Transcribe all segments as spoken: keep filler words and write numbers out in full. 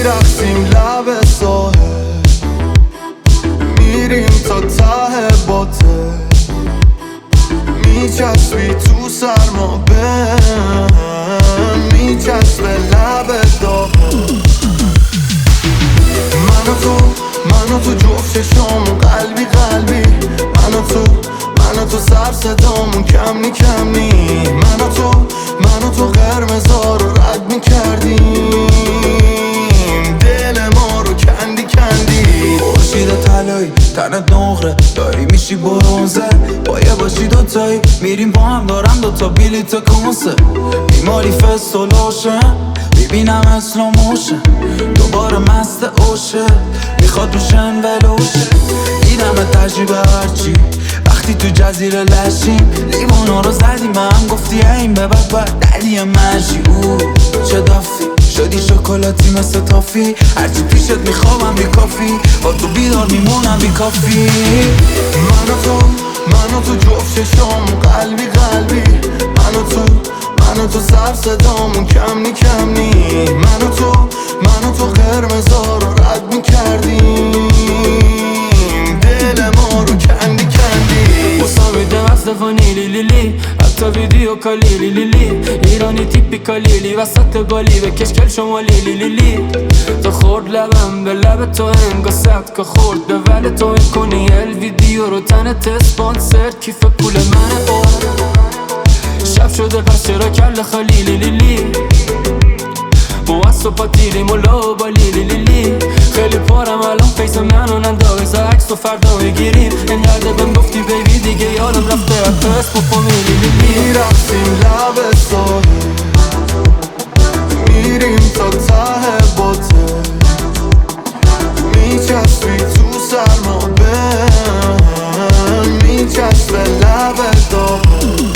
میرقصیم لب ساحل، میریم تا ته باطل، میچسبی تو سرما بهم، میچسبه لب داغم. من و تو من و تو جفت چشامون قلبی قلبی، من و تو من و تو سر صدامون کمی کمی، من و تو من و تو قرمزا رو رد میکردیم، دل ما رو کندی کندی. خورشید طلایی تنت نقره داری میشی برونزه، بایه باشی دوتایی میریم با هم، دارم دوتا بلیت کنسه، بیماری فستولوشن ببینم اسلو موشن، دوباره مست اوشه میخواد روشن ولوشه، دیدم تجربه هرچی وقتی تو جزیره لشیم، لیوانا رو زدیم به هم گفتی این به بعد باید دلی منشی. او چه دافی شدی شکلاتی مثل تافی، هرچی پیشت میخوابم بی کافی، با تو بیدار میمونم بی کافی. من و تو من و تو جفت چشامون قلبی قلبی، من و تو من و تو سر صدامون کمی کمی، من و تو من و تو قرمزا رو رد میکردیم، دل ما رو کندی کندی. مساویده مصرف و نیلی لیلی، حتی ویدیو کالی لی لی، ایرانی تیپی کالیلی وسط بالی به کشکل شمالی لی لی لی. تو خورد لبم به لب تو انگا سبت که خورد به ول تو این کنی ال ویدیو رو تنت اسپانسر کیف پول منه. شب شده پس چرا کل خالی لی لی لی، موصف پاتیلی مولو با لی لی لی لی. خیلی پارم الان فیس منو ننداز عکس و فردا بگیریم، اینقدر بهم گفتی بیبی دیگه یادم رفته حتی اسم و فامیلی لی لی. میرقصیم لب ساحل، میریم تا ته باطل، میچسبی تو سرما بهم، میچسبه لب داغم.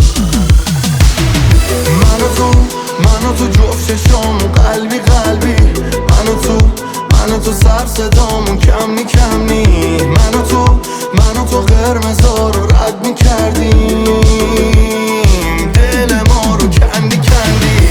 من و تو من و تو جفت چشامون قلبی قلبی، من و تو من و تو سر صدامون کمی کمی، من و تو من و تو قرمزا رو رد میکردیم، دل ما رو کندی کندی.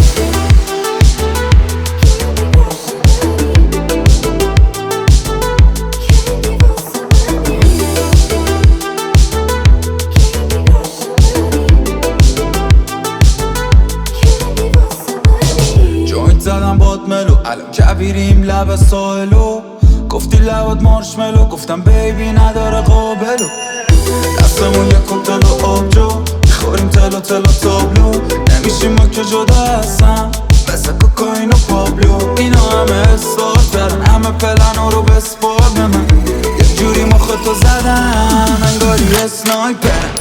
زدم باد ملو الان کبیریم لب ساحلو، گفتی لبات مارشملو گفتم بیبی نداره قابلو، دستمون یک کوکتل و آبجو میخوریم تلو تلو تابلو، نمیشیم ما که جدا هستم مثل کوکاین و پابلو. اینا همه استارت کردن همه پلن رو بسپار به من، یک جوری مخ تو زدن انگاری اسنایپر.